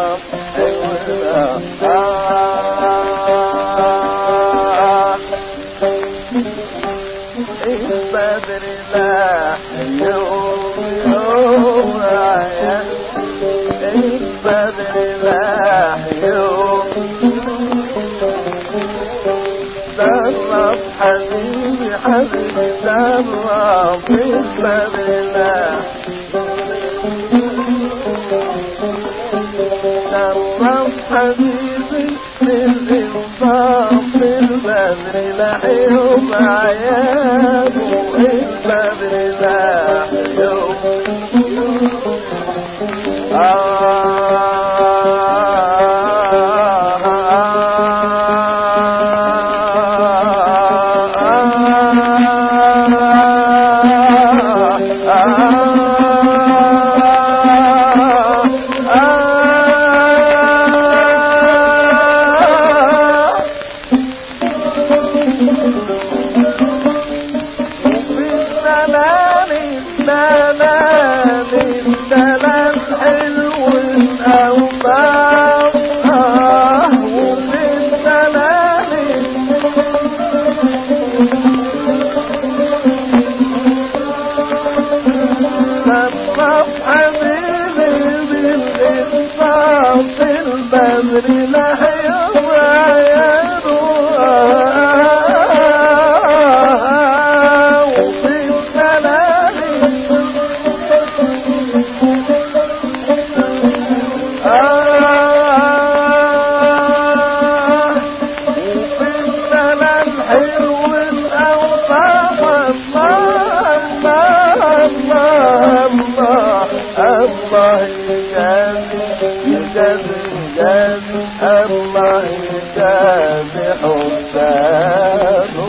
البدر لاح يوم يوم عيان البدر لاح يوم درب حبيبي حبيبي درب البدر لاح درب حبيبي بالإنصاف البدر لاح يوم عيان البدر لاح يوم البدر لاح يوم عيان وفي السلالي وفي السلال حلو الأوصاف الله يجازي الله يجازي حسانه